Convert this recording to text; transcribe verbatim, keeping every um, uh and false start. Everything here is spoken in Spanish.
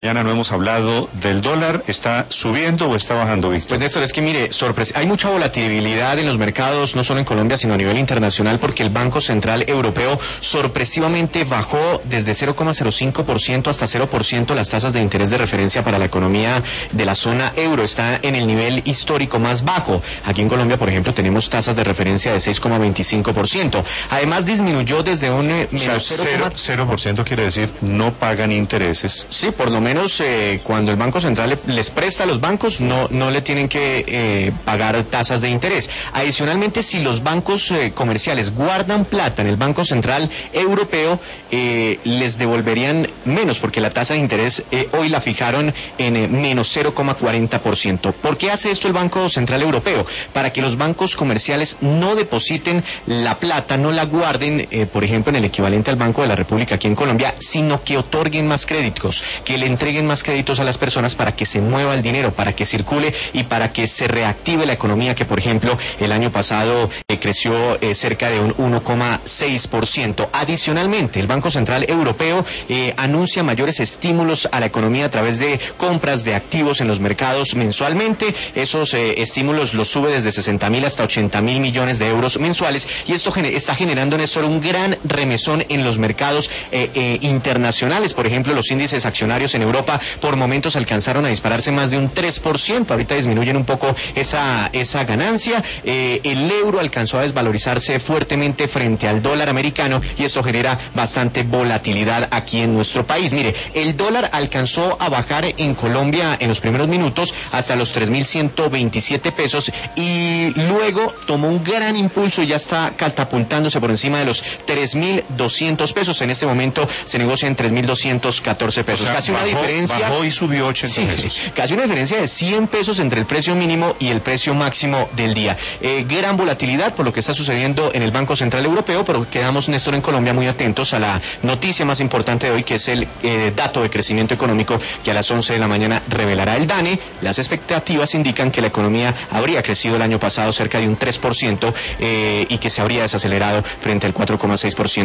Mañana no hemos hablado del dólar, ¿está subiendo o está bajando, Víctor? Pues Néstor, es que mire, sorpres- hay mucha volatilidad en los mercados, no solo en Colombia, sino a nivel internacional, porque el Banco Central Europeo sorpresivamente bajó desde cero coma cero cinco por ciento hasta cero por ciento las tasas de interés de referencia para la economía de la zona euro. Está en el nivel histórico más bajo. Aquí en Colombia, por ejemplo, tenemos tasas de referencia de seis coma veinticinco por ciento. Además, disminuyó desde un eh, O sea, menos cero, cero por ciento quiere decir no pagan intereses. Sí, por lo menos eh, cuando el Banco Central le- les presta a los bancos, no, no le tienen que eh, pagar tasas de interés. Adicionalmente, si los bancos eh, comerciales guardan plata en el Banco Central Europeo, eh, les devolverían menos, porque la tasa de interés eh, hoy la fijaron en eh, menos cero coma cuarenta por ciento. ¿Por qué hace esto el Banco Central Europeo? Para que los bancos comerciales no depositen la plata, no la guarden, eh, por ejemplo, en el equivalente al Banco de la República aquí en Colombia, sino que otorguen más créditos, que le entreguen más créditos a las personas para que se mueva el dinero, para que circule y para que se reactive la economía, que por ejemplo el año pasado eh, creció eh, cerca de un uno coma seis por ciento. Adicionalmente, el Banco Central Europeo eh, anuncia mayores estímulos a la economía a través de compras de activos en los mercados mensualmente. Esos eh, estímulos los sube desde sesenta mil hasta ochenta mil millones de euros mensuales, y esto gene- está generando, Néstor, un gran remesón en los mercados eh, eh, internacionales. Por ejemplo, los índices accionarios en Europa por momentos alcanzaron a dispararse más de un tres por ciento. Ahorita disminuyen un poco esa, esa ganancia. Eh, el euro alcanzó a desvalorizarse fuertemente frente al dólar americano, y esto genera bastante volatilidad aquí en nuestro país. Mire, el dólar alcanzó a bajar en Colombia en los primeros minutos hasta los tres mil ciento veintisiete pesos, y luego tomó un gran impulso y ya está catapultándose por encima de los tres mil doscientos pesos. En este momento se negocia en tres mil doscientos catorce pesos. O sea, casi bajó, una diferencia. bajó y subió ochenta Sí, pesos. casi una diferencia de cien pesos entre el precio mínimo y el precio máximo del día. Eh, gran volatilidad por lo que está sucediendo en el Banco Central Europeo, pero quedamos, Néstor, en Colombia muy atentos a la noticia más importante de hoy, que es el eh, dato de crecimiento económico que a las once de la mañana revelará el DANE. Las expectativas indican que la economía habría crecido el año pasado cerca de un tres por ciento eh, y que se habría desacelerado frente al cuatro coma seis por ciento